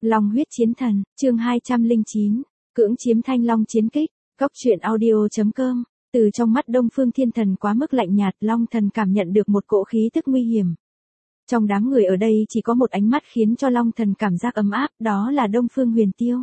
Long huyết chiến thần, chương 209, cưỡng chiếm Thanh Long chiến kích, góc truyện audio.com. Từ trong mắt Đông Phương Thiên Thần quá mức lạnh nhạt, Long Thần cảm nhận được một cỗ khí tức nguy hiểm. Trong đám người ở đây chỉ có một ánh mắt khiến cho Long Thần cảm giác ấm áp, đó là Đông Phương Huyền Tiêu.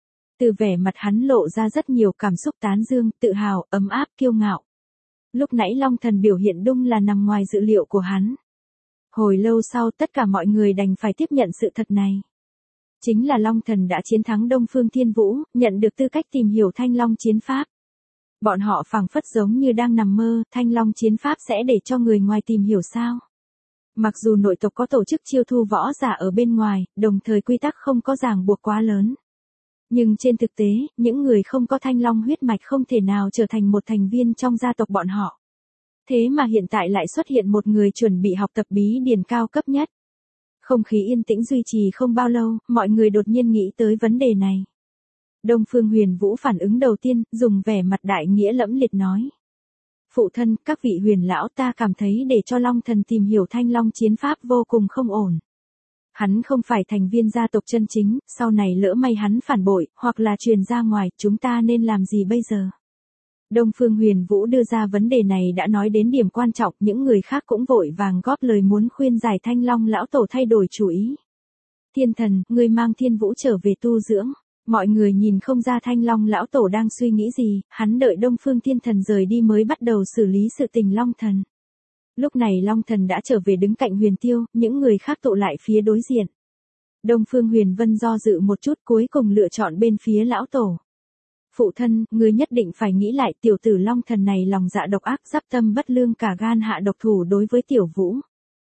Từ vẻ mặt hắn lộ ra rất nhiều cảm xúc tán dương, tự hào, ấm áp, kiêu ngạo. Lúc nãy Long Thần biểu hiện đúng là nằm ngoài dự liệu của hắn. Hồi lâu sau tất cả mọi người đành phải tiếp nhận sự thật này. Chính là Long Thần đã chiến thắng Đông Phương Thiên Vũ, nhận được tư cách tìm hiểu Thanh Long chiến pháp. Bọn họ phảng phất giống như đang nằm mơ, Thanh Long chiến pháp sẽ để cho người ngoài tìm hiểu sao? Mặc dù nội tộc có tổ chức chiêu thu võ giả ở bên ngoài, đồng thời quy tắc không có ràng buộc quá lớn. Nhưng trên thực tế, những người không có Thanh Long huyết mạch không thể nào trở thành một thành viên trong gia tộc bọn họ. Thế mà hiện tại lại xuất hiện một người chuẩn bị học tập bí điển cao cấp nhất. Không khí yên tĩnh duy trì không bao lâu, mọi người đột nhiên nghĩ tới vấn đề này. Đông Phương Huyền Vũ phản ứng đầu tiên, dùng vẻ mặt đại nghĩa lẫm liệt nói. Phụ thân, các vị huyền lão, ta cảm thấy để cho Long Thần tìm hiểu Thanh Long chiến pháp vô cùng không ổn. Hắn không phải thành viên gia tộc chân chính, sau này lỡ may hắn phản bội, hoặc là truyền ra ngoài, chúng ta nên làm gì bây giờ? Đông Phương Huyền Vũ đưa ra vấn đề này đã nói đến điểm quan trọng, những người khác cũng vội vàng góp lời muốn khuyên giải Thanh Long lão tổ thay đổi chủ ý. Thiên Thần, ngươi mang Thiên Vũ trở về tu dưỡng. Mọi người nhìn không ra Thanh Long lão tổ đang suy nghĩ gì, hắn đợi Đông Phương Thiên Thần rời đi mới bắt đầu xử lý sự tình Long Thần. Lúc này Long Thần đã trở về đứng cạnh Huyền Tiêu, những người khác tụ lại phía đối diện. Đông Phương Huyền Vân do dự một chút cuối cùng lựa chọn bên phía lão tổ. Phụ thân, ngươi nhất định phải nghĩ lại, tiểu tử Long Thần này lòng dạ độc ác, giáp tâm bất lương, cả gan hạ độc thủ đối với Tiểu Vũ.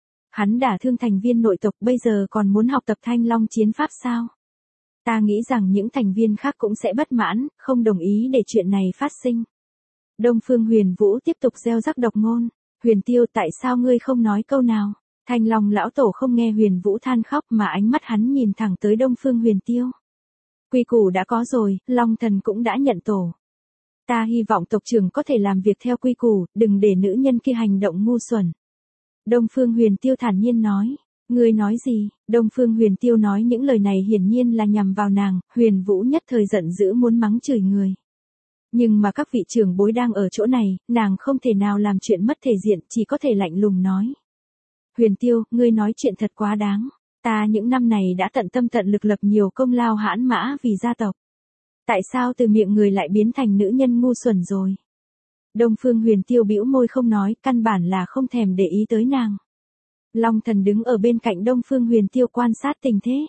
Hắn đả thương thành viên nội tộc, bây giờ còn muốn học tập Thanh Long chiến pháp sao? Ta nghĩ rằng những thành viên khác cũng sẽ bất mãn, không đồng ý để chuyện này phát sinh. Đông Phương Huyền Vũ tiếp tục gieo rắc độc ngôn. Huyền Tiêu, tại sao ngươi không nói câu nào? Thanh Long lão tổ không nghe Huyền Vũ than khóc mà ánh mắt hắn nhìn thẳng tới Đông Phương Huyền Tiêu. Quy củ đã có rồi, Long Thần cũng đã nhận tổ. Ta hy vọng tộc trưởng có thể làm việc theo quy củ, đừng để nữ nhân kia hành động ngu xuẩn. Đông Phương Huyền Tiêu thản nhiên nói. Ngươi nói gì? Đông Phương Huyền Tiêu nói những lời này hiển nhiên là nhằm vào nàng, Huyền Vũ nhất thời giận dữ muốn mắng chửi người. Nhưng mà các vị trưởng bối đang ở chỗ này, nàng không thể nào làm chuyện mất thể diện, chỉ có thể lạnh lùng nói. Huyền Tiêu, ngươi nói chuyện thật quá đáng. Ta những năm này đã tận tâm tận lực lập nhiều công lao hãn mã vì gia tộc. Tại sao từ miệng người lại biến thành nữ nhân ngu xuẩn rồi? Đông Phương Huyền Tiêu bĩu môi không nói, căn bản là không thèm để ý tới nàng. Long Thần đứng ở bên cạnh Đông Phương Huyền Tiêu quan sát tình thế.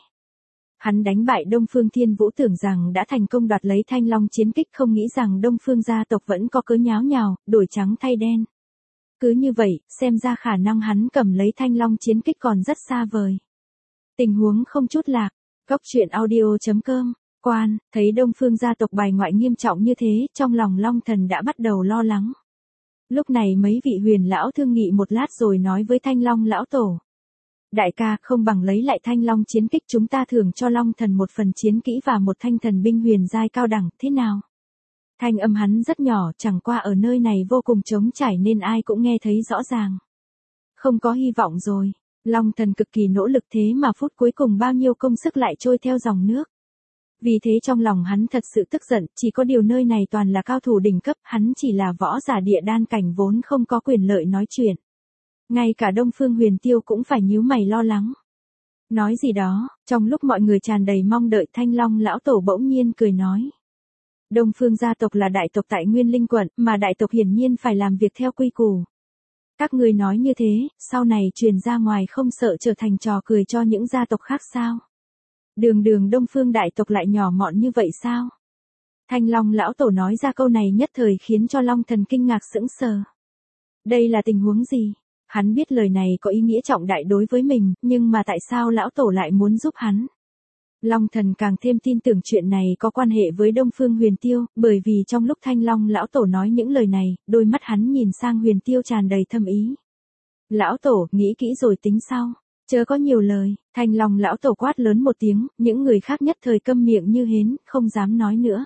Hắn đánh bại Đông Phương Thiên Vũ tưởng rằng đã thành công đoạt lấy Thanh Long chiến kích, không nghĩ rằng Đông Phương gia tộc vẫn có cớ nháo nhào, đổi trắng thay đen. Cứ như vậy, xem ra khả năng hắn cầm lấy Thanh Long chiến kích còn rất xa vời. Tình huống không chút lạc, góc truyện audio.com, quan, thấy Đông Phương gia tộc bài ngoại nghiêm trọng như thế, trong lòng Long Thần đã bắt đầu lo lắng. Lúc này mấy vị huyền lão thương nghị một lát rồi nói với Thanh Long lão tổ. Đại ca, không bằng lấy lại Thanh Long chiến kích, chúng ta thưởng cho Long Thần một phần chiến kỹ và một thanh thần binh huyền giai cao đẳng, thế nào? Thanh âm hắn rất nhỏ, chẳng qua ở nơi này vô cùng trống trải nên ai cũng nghe thấy rõ ràng. Không có hy vọng rồi, Long Thần cực kỳ nỗ lực thế mà phút cuối cùng bao nhiêu công sức lại trôi theo dòng nước. Vì thế trong lòng hắn thật sự tức giận, chỉ có điều nơi này toàn là cao thủ đỉnh cấp, hắn chỉ là võ giả địa đan cảnh vốn không có quyền lợi nói chuyện. Ngay cả Đông Phương Huyền Tiêu cũng phải nhíu mày lo lắng. Nói gì đó, trong lúc mọi người tràn đầy mong đợi, Thanh Long lão tổ bỗng nhiên cười nói. Đông Phương gia tộc là đại tộc tại Nguyên Linh quận, mà đại tộc hiển nhiên phải làm việc theo quy củ. Các ngươi nói như thế, sau này truyền ra ngoài không sợ trở thành trò cười cho những gia tộc khác sao? Đường Đông Phương đại tộc lại nhỏ mọn như vậy sao? Thanh Long lão tổ nói ra câu này nhất thời khiến cho Long Thần kinh ngạc sững sờ. Đây là tình huống gì? Hắn biết lời này có ý nghĩa trọng đại đối với mình, nhưng mà tại sao lão tổ lại muốn giúp hắn? Long Thần càng thêm tin tưởng chuyện này có quan hệ với Đông Phương Huyền Tiêu, bởi vì trong lúc Thanh Long lão tổ nói những lời này, đôi mắt hắn nhìn sang Huyền Tiêu tràn đầy thâm ý. Lão tổ, nghĩ kỹ rồi tính sau. Chớ có nhiều lời, Thanh Long lão tổ quát lớn một tiếng, những người khác nhất thời câm miệng như hến, không dám nói nữa.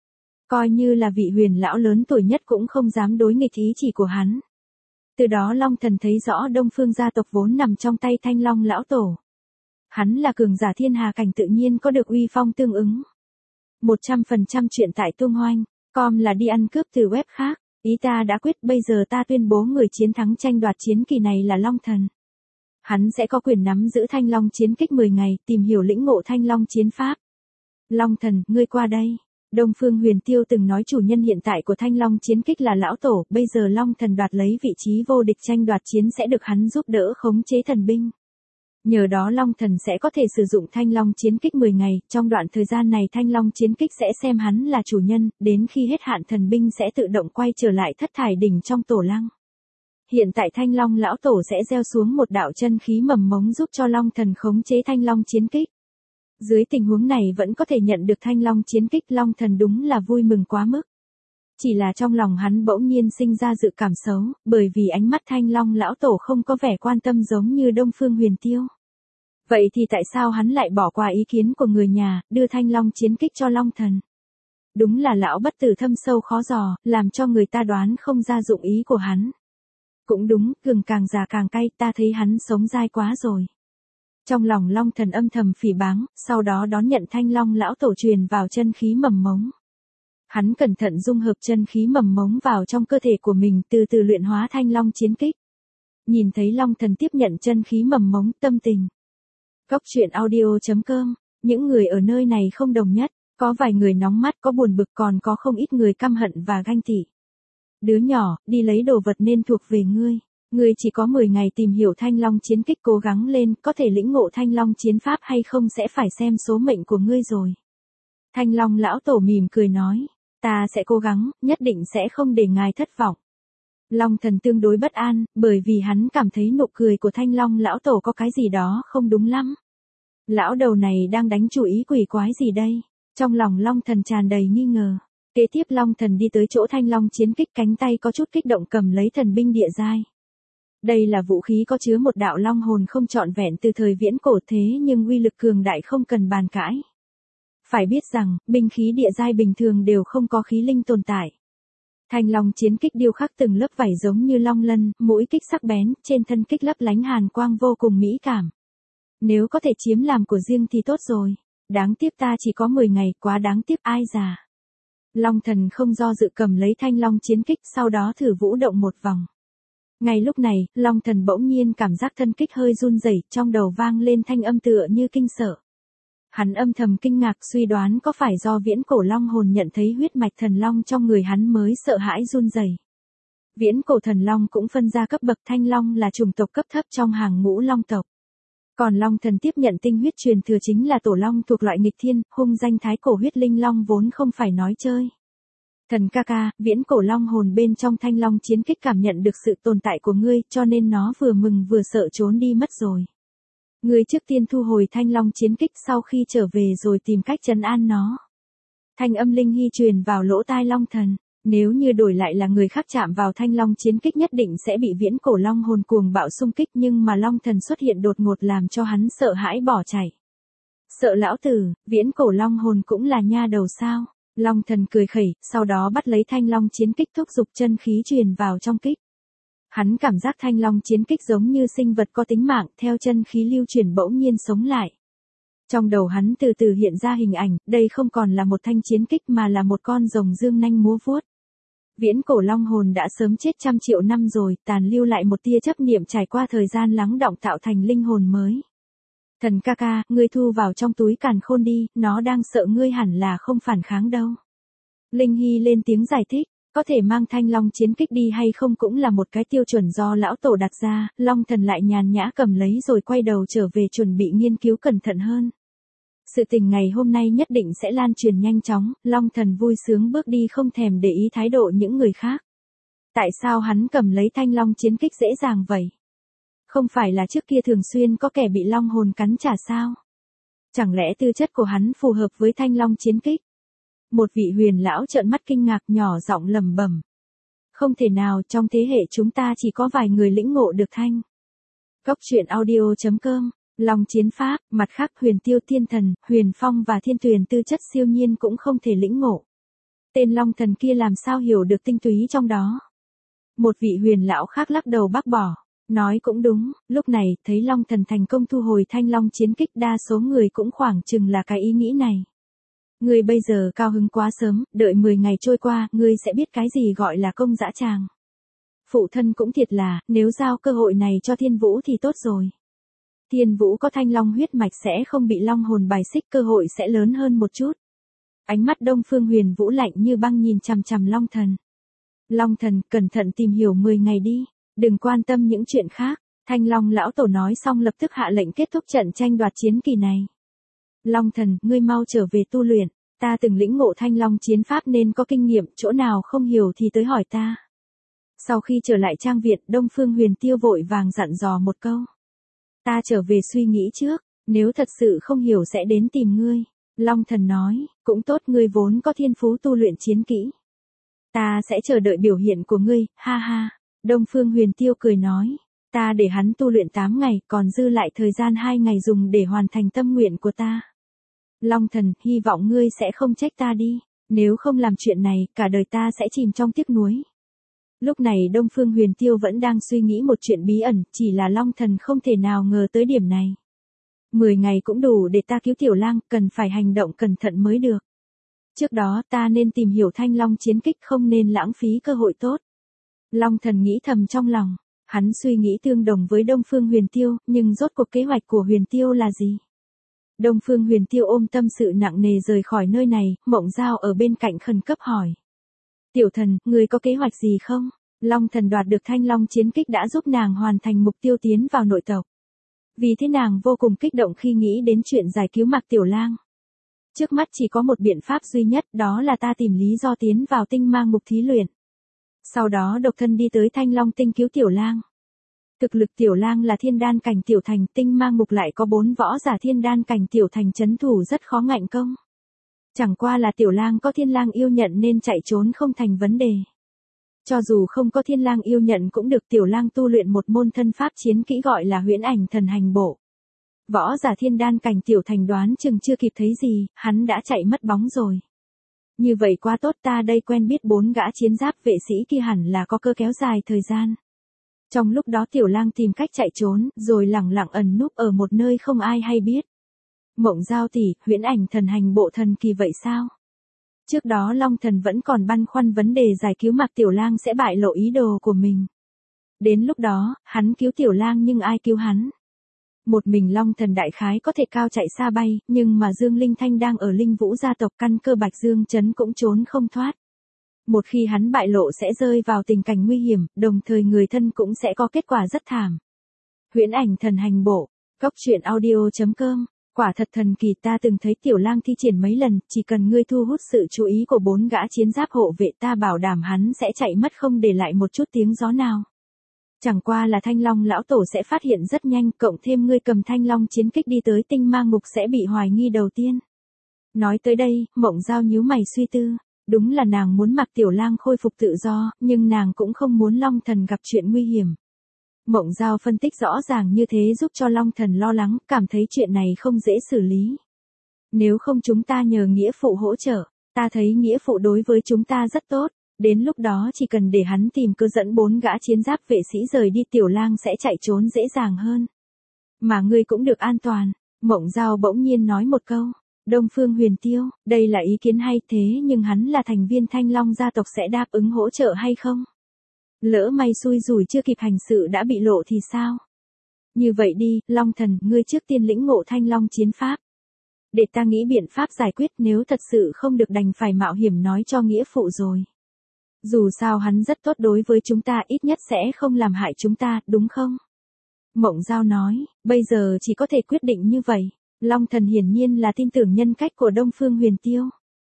Coi như là vị huyền lão lớn tuổi nhất cũng không dám đối nghịch ý chỉ của hắn. Từ đó Long Thần thấy rõ Đông Phương gia tộc vốn nằm trong tay Thanh Long lão tổ. Hắn là cường giả thiên hà cảnh tự nhiên có được uy phong tương ứng. 100% chuyện tại Tung Hoành com là đi ăn cướp từ web khác. Ý ta đã quyết, bây giờ ta tuyên bố người chiến thắng tranh đoạt chiến kỳ này là Long Thần. Hắn sẽ có quyền nắm giữ Thanh Long chiến kích 10 ngày, tìm hiểu lĩnh ngộ Thanh Long chiến pháp. Long Thần, ngươi qua đây. Đông Phương Huyền Tiêu từng nói chủ nhân hiện tại của Thanh Long chiến kích là lão tổ, bây giờ Long Thần đoạt lấy vị trí vô địch tranh đoạt chiến sẽ được hắn giúp đỡ khống chế thần binh. Nhờ đó Long Thần sẽ có thể sử dụng Thanh Long chiến kích 10 ngày, trong đoạn thời gian này Thanh Long chiến kích sẽ xem hắn là chủ nhân, đến khi hết hạn thần binh sẽ tự động quay trở lại Thất Thải đỉnh trong tổ lăng. Hiện tại Thanh Long lão tổ sẽ gieo xuống một đạo chân khí mầm mống giúp cho Long Thần khống chế Thanh Long chiến kích. Dưới tình huống này vẫn có thể nhận được Thanh Long chiến kích, Long Thần đúng là vui mừng quá mức. Chỉ là trong lòng hắn bỗng nhiên sinh ra dự cảm xấu, bởi vì ánh mắt Thanh Long lão tổ không có vẻ quan tâm giống như Đông Phương Huyền Tiêu. Vậy thì tại sao hắn lại bỏ qua ý kiến của người nhà, đưa Thanh Long chiến kích cho Long Thần? Đúng là lão bất tử thâm sâu khó dò, làm cho người ta đoán không ra dụng ý của hắn. Cũng đúng, gừng càng già càng cay, ta thấy hắn sống dai quá rồi. Trong lòng Long Thần âm thầm phỉ báng, sau đó đón nhận Thanh Long lão tổ truyền vào chân khí mầm mống. Hắn cẩn thận dung hợp chân khí mầm mống vào trong cơ thể của mình, từ từ luyện hóa Thanh Long chiến kích. Nhìn thấy Long Thần tiếp nhận chân khí mầm mống, tâm tình. Góc truyện audio.com, những người ở nơi này không đồng nhất, có vài người nóng mắt có buồn bực, còn có không ít người căm hận và ganh tị. Đứa nhỏ, đi lấy đồ vật nên thuộc về ngươi. Ngươi chỉ có 10 ngày tìm hiểu Thanh Long chiến kích, cố gắng lên, có thể lĩnh ngộ Thanh Long chiến pháp hay không sẽ phải xem số mệnh của ngươi rồi. Thanh Long lão tổ mỉm cười nói, ta sẽ cố gắng, nhất định sẽ không để ngài thất vọng. Long Thần tương đối bất an, bởi vì hắn cảm thấy nụ cười của Thanh Long lão tổ có cái gì đó không đúng lắm. Lão đầu này đang đánh chủ ý quỷ quái gì đây? Trong lòng Long Thần tràn đầy nghi ngờ. Kế tiếp Long Thần đi tới chỗ Thanh Long chiến kích, cánh tay có chút kích động cầm lấy thần binh địa giai. Đây là vũ khí có chứa một đạo long hồn không trọn vẹn từ thời viễn cổ, thế nhưng uy lực cường đại không cần bàn cãi. Phải biết rằng, binh khí địa giai bình thường đều không có khí linh tồn tại. Thanh Long chiến kích điêu khắc từng lớp vảy giống như long lân, mũi kích sắc bén, trên thân kích lấp lánh hàn quang vô cùng mỹ cảm. Nếu có thể chiếm làm của riêng thì tốt rồi. Đáng tiếc ta chỉ có 10 ngày, quá đáng tiếc, ai già. Long Thần không do dự cầm lấy Thanh Long chiến kích, sau đó thử vũ động một vòng. Ngay lúc này, Long Thần bỗng nhiên cảm giác thân kích hơi run rẩy, trong đầu vang lên thanh âm tựa như kinh sợ. Hắn âm thầm kinh ngạc, suy đoán có phải do viễn cổ long hồn nhận thấy huyết mạch thần long trong người hắn mới sợ hãi run rẩy. Viễn cổ thần long cũng phân ra cấp bậc, Thanh Long là chủng tộc cấp thấp trong hàng ngũ long tộc. Còn Long Thần tiếp nhận tinh huyết truyền thừa chính là tổ long thuộc loại nghịch thiên, hung danh thái cổ huyết linh long vốn không phải nói chơi. Thần ca ca, viễn cổ long hồn bên trong Thanh Long chiến kích cảm nhận được sự tồn tại của ngươi, cho nên nó vừa mừng vừa sợ trốn đi mất rồi. Ngươi trước tiên thu hồi Thanh Long chiến kích, sau khi trở về rồi tìm cách trấn an nó. Thanh âm linh hy truyền vào lỗ tai Long Thần. Nếu như đổi lại là người khác chạm vào Thanh Long chiến kích nhất định sẽ bị viễn cổ long hồn cuồng bạo xung kích, nhưng mà Long Thần xuất hiện đột ngột làm cho hắn sợ hãi bỏ chạy. Sợ lão tử, viễn cổ long hồn cũng là nha đầu sao? Long Thần cười khẩy, sau đó bắt lấy Thanh Long chiến kích, thúc giục chân khí truyền vào trong kích. Hắn cảm giác Thanh Long chiến kích giống như sinh vật có tính mạng, theo chân khí lưu truyền bỗng nhiên sống lại. Trong đầu hắn từ từ hiện ra hình ảnh, đây không còn là một thanh chiến kích mà là một con rồng dương nanh múa vuốt. Viễn cổ long hồn đã sớm chết trăm triệu năm rồi, tàn lưu lại một tia chấp niệm trải qua thời gian lắng đọng tạo thành linh hồn mới. Thần ca ca, ngươi thu vào trong túi càn khôn đi, nó đang sợ ngươi hẳn là không phản kháng đâu. Linh Hy lên tiếng giải thích, có thể mang Thanh Long chiến kích đi hay không cũng là một cái tiêu chuẩn do lão tổ đặt ra, Long Thần lại nhàn nhã cầm lấy rồi quay đầu trở về chuẩn bị nghiên cứu cẩn thận hơn. Sự tình ngày hôm nay nhất định sẽ lan truyền nhanh chóng, Long Thần vui sướng bước đi không thèm để ý thái độ những người khác. Tại sao hắn cầm lấy Thanh Long chiến kích dễ dàng vậy? Không phải là trước kia thường xuyên có kẻ bị long hồn cắn trả sao? Chẳng lẽ tư chất của hắn phù hợp với Thanh Long chiến kích? Một vị huyền lão trợn mắt kinh ngạc nhỏ giọng lẩm bẩm. Không thể nào, trong thế hệ chúng ta chỉ có vài người lĩnh ngộ được thanh. Góc truyện audio.com, Long chiến pháp, mặt khác Huyền Tiêu Thiên Thần, Huyền Phong và Thiên Tuyền tư chất siêu nhiên cũng không thể lĩnh ngộ. Tên Long Thần kia làm sao hiểu được tinh túy trong đó? Một vị huyền lão khác lắc đầu bác bỏ. Nói cũng đúng, lúc này, thấy Long Thần thành công thu hồi Thanh Long chiến kích, đa số người cũng khoảng chừng là cái ý nghĩ này. Ngươi bây giờ cao hứng quá sớm, đợi 10 ngày trôi qua, ngươi sẽ biết cái gì gọi là công dã tràng. Phụ thân cũng thiệt là, nếu giao cơ hội này cho Thiên Vũ thì tốt rồi. Thiên Vũ có Thanh Long huyết mạch sẽ không bị long hồn bài xích, cơ hội sẽ lớn hơn một chút. Ánh mắt Đông Phương Huyền Vũ lạnh như băng nhìn chằm chằm Long Thần. Long Thần, cẩn thận tìm hiểu 10 ngày đi, đừng quan tâm những chuyện khác. Thanh Long lão tổ nói xong lập tức hạ lệnh kết thúc trận tranh đoạt chiến kỳ này. Long Thần, ngươi mau trở về tu luyện, ta từng lĩnh ngộ Thanh Long chiến pháp nên có kinh nghiệm, chỗ nào không hiểu thì tới hỏi ta. Sau khi trở lại trang viện, Đông Phương Huyền Tiêu vội vàng dặn dò một câu. Ta trở về suy nghĩ trước, nếu thật sự không hiểu sẽ đến tìm ngươi. Long Thần nói, cũng tốt, ngươi vốn có thiên phú tu luyện chiến kỹ. Ta sẽ chờ đợi biểu hiện của ngươi, ha ha. Đông Phương Huyền Tiêu cười nói, ta để hắn tu luyện 8 ngày, còn dư lại thời gian 2 ngày dùng để hoàn thành tâm nguyện của ta. Long Thần, hy vọng ngươi sẽ không trách ta đi, nếu không làm chuyện này, cả đời ta sẽ chìm trong tiếc nuối. Lúc này Đông Phương Huyền Tiêu vẫn đang suy nghĩ một chuyện bí ẩn, chỉ là Long Thần không thể nào ngờ tới điểm này. 10 ngày cũng đủ để ta cứu Tiểu Lang, cần phải hành động cẩn thận mới được. Trước đó ta nên tìm hiểu Thanh Long chiến kích, không nên lãng phí cơ hội tốt. Long Thần nghĩ thầm trong lòng, hắn suy nghĩ tương đồng với Đông Phương Huyền Tiêu, nhưng rốt cuộc kế hoạch của Huyền Tiêu là gì? Đông Phương Huyền Tiêu ôm tâm sự nặng nề rời khỏi nơi này, Mộng Giao ở bên cạnh khẩn cấp hỏi. Tiểu thần, ngươi có kế hoạch gì không? Long Thần đoạt được Thanh Long chiến kích đã giúp nàng hoàn thành mục tiêu tiến vào nội tộc. Vì thế nàng vô cùng kích động khi nghĩ đến chuyện giải cứu Mạc Tiểu Lang. Trước mắt chỉ có một biện pháp duy nhất, đó là ta tìm lý do tiến vào tinh ma ngục thí luyện. Sau đó độc thân đi tới Thanh Long tinh cứu Tiểu Lang. Thực lực Tiểu Lang là thiên đan cảnh tiểu thành, tinh ma ngục lại có 4 võ giả thiên đan cảnh tiểu thành trấn thủ rất khó ngạnh công. Chẳng qua là Tiểu Lang có Thiên Lang yêu nhận nên chạy trốn không thành vấn đề. Cho dù không có Thiên Lang yêu nhận cũng được, Tiểu Lang tu luyện một môn thân pháp chiến kỹ gọi là Huyễn Ảnh Thần Hành Bộ. Võ giả thiên đan cảnh tiểu thành đoán chừng chưa kịp thấy gì, hắn đã chạy mất bóng rồi. Như vậy quá tốt, ta đây quen biết 4 gã chiến giáp vệ sĩ kia hẳn là có cơ kéo dài thời gian. Trong lúc đó Tiểu Lang tìm cách chạy trốn, rồi lẳng lặng ẩn núp ở một nơi không ai hay biết. Mộng Giao tỷ, Huyễn Ảnh Thần Hành Bộ thần kỳ vậy sao? Trước đó Long Thần vẫn còn băn khoăn vấn đề giải cứu Mạc Tiểu Lang sẽ bại lộ ý đồ của mình. Đến lúc đó, hắn cứu Tiểu Lang nhưng ai cứu hắn? Một mình Long Thần đại khái có thể cao chạy xa bay, nhưng mà Dương Linh Thanh đang ở Linh Vũ gia tộc, căn cơ Bạch Dương Trấn cũng trốn không thoát. Một khi hắn bại lộ sẽ rơi vào tình cảnh nguy hiểm, đồng thời người thân cũng sẽ có kết quả rất thảm. Huyễn Ảnh Thần Hành Bộ, goctruyện.audio.com. Quả thật thần kỳ, ta từng thấy Tiểu Lang thi triển mấy lần, chỉ cần ngươi thu hút sự chú ý của 4 gã chiến giáp hộ vệ, ta bảo đảm hắn sẽ chạy mất không để lại một chút tiếng gió nào. Chẳng qua là Thanh Long lão tổ sẽ phát hiện rất nhanh, cộng thêm ngươi cầm Thanh Long chiến kích đi tới tinh ma ngục sẽ bị hoài nghi đầu tiên. Nói tới đây, Mộng Giao nhíu mày suy tư, đúng là nàng muốn Mạc Tiểu Lang khôi phục tự do, nhưng nàng cũng không muốn Long Thần gặp chuyện nguy hiểm. Mộng Giao phân tích rõ ràng như thế giúp cho Long Thần lo lắng, cảm thấy chuyện này không dễ xử lý. Nếu không chúng ta nhờ nghĩa phụ hỗ trợ, ta thấy nghĩa phụ đối với chúng ta rất tốt, đến lúc đó chỉ cần để hắn tìm cơ dẫn 4 gã chiến giáp vệ sĩ rời đi, Tiểu Lang sẽ chạy trốn dễ dàng hơn. Mà ngươi cũng được an toàn. Mộng Giao bỗng nhiên nói một câu. Đông Phương Huyền Tiêu, đây là ý kiến hay, thế nhưng hắn là thành viên Thanh Long gia tộc sẽ đáp ứng hỗ trợ hay không? Lỡ may xui rủi chưa kịp hành sự đã bị lộ thì sao? Như vậy đi, Long Thần, ngươi trước tiên lĩnh ngộ Thanh Long chiến pháp. Để ta nghĩ biện pháp giải quyết, nếu thật sự không được đành phải mạo hiểm nói cho nghĩa phụ rồi. Dù sao hắn rất tốt đối với chúng ta, ít nhất sẽ không làm hại chúng ta, đúng không? Mộng Giao nói, bây giờ chỉ có thể quyết định như vậy. Long Thần hiển nhiên là tin tưởng nhân cách của Đông Phương Huyền Tiêu.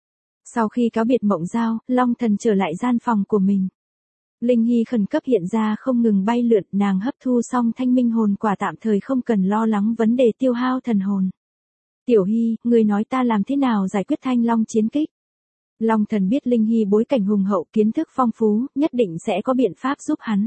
Sau khi cáo biệt Mộng Giao, Long Thần trở lại gian phòng của mình. Linh Hy khẩn cấp hiện ra không ngừng bay lượn, nàng hấp thu xong thanh minh hồn quả tạm thời không cần lo lắng vấn đề tiêu hao thần hồn. Tiểu Hy, người nói ta làm thế nào giải quyết Thanh Long chiến kích? Long Thần biết Linh Hy bối cảnh hùng hậu, kiến thức phong phú, nhất định sẽ có biện pháp giúp hắn.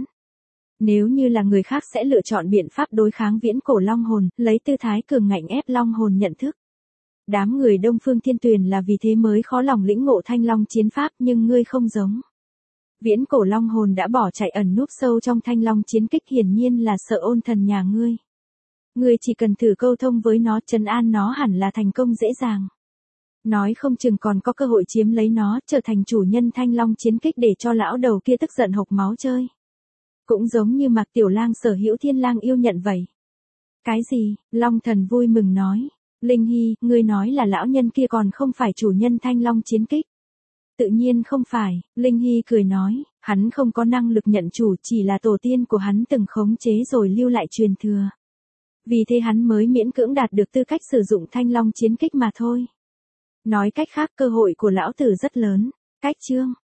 Nếu như là người khác sẽ lựa chọn biện pháp đối kháng viễn cổ long hồn, lấy tư thái cường ngạnh ép long hồn nhận thức. Đám người Đông Phương Thiên Tuyền là vì thế mới khó lòng lĩnh ngộ Thanh Long chiến pháp, nhưng ngươi không giống. Viễn cổ long hồn đã bỏ chạy ẩn núp sâu trong thanh long chiến kích, hiển nhiên là sợ ôn thần nhà ngươi. Ngươi chỉ cần thử câu thông với nó, trấn an nó hẳn là thành công dễ dàng. Nói không chừng còn có cơ hội chiếm lấy nó, trở thành chủ nhân thanh long chiến kích để cho lão đầu kia tức giận hộc máu chơi. Cũng giống như Mạc Tiểu Lang sở hữu Thiên Lang yêu nhận vậy. Cái gì? Long thần vui mừng nói. Linh Hy, ngươi nói là lão nhân kia còn không phải chủ nhân thanh long chiến kích. Tự nhiên không phải, Linh Hy cười nói, hắn không có năng lực nhận chủ, chỉ là tổ tiên của hắn từng khống chế rồi lưu lại truyền thừa. Vì thế hắn mới miễn cưỡng đạt được tư cách sử dụng thanh long chiến kích mà thôi. Nói cách khác, cơ hội của lão tử rất lớn. Cách chương